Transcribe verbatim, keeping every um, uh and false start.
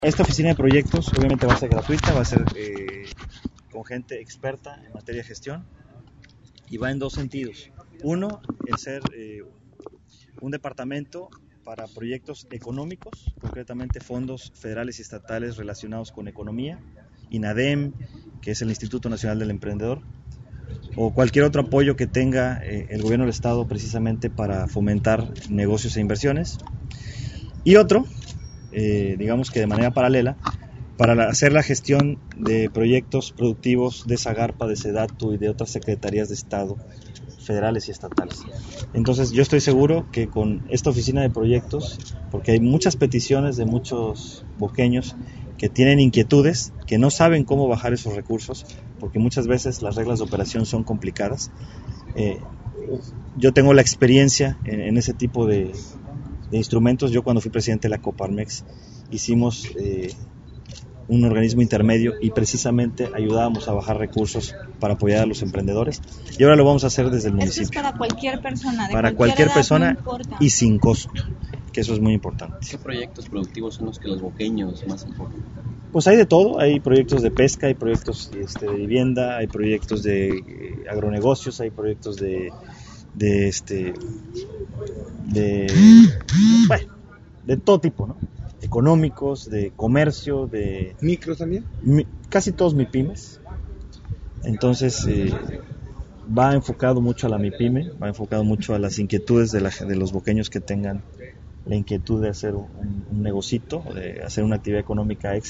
Esta oficina de proyectos obviamente va a ser gratuita, va a ser eh, con gente experta en materia de gestión y va en dos sentidos. Uno, el ser eh, un departamento para proyectos económicos, concretamente fondos federales y estatales relacionados con economía, INADEM, que es el Instituto Nacional del Emprendedor, o cualquier otro apoyo que tenga eh, el gobierno del estado precisamente para fomentar negocios e inversiones. Y otro, eh, digamos que de manera paralela, para la, hacer la gestión de proyectos productivos de SAGARPA, de SEDATU y de otras secretarías de Estado, federales y estatales. Entonces yo estoy seguro que con esta oficina de proyectos, porque hay muchas peticiones de muchos boqueños que tienen inquietudes, que no saben cómo bajar esos recursos, porque muchas veces las reglas de operación son complicadas. Eh, yo tengo la experiencia en, en ese tipo de, de instrumentos. Yo cuando fui presidente de la Coparmex hicimos eh, un organismo intermedio y precisamente ayudábamos a bajar recursos para apoyar a los emprendedores, y ahora lo vamos a hacer desde el municipio. Esto es para cualquier persona, de para cualquier, cualquier edad, persona, no y sin costo, que eso es muy importante. ¿Qué proyectos productivos son los que los boqueños más enfocan? Pues hay de todo, hay proyectos de pesca, hay proyectos este, de vivienda, hay proyectos de eh, agronegocios, hay proyectos de de este de bueno, de todo tipo, ¿no? Económicos, de comercio, de micro también, mi, casi todos MIPYMES. Entonces eh, va enfocado mucho a la MIPYME, va enfocado mucho a las inquietudes de, la, de los boqueños que tengan la inquietud de hacer un, un negocito, de hacer una actividad económica extra.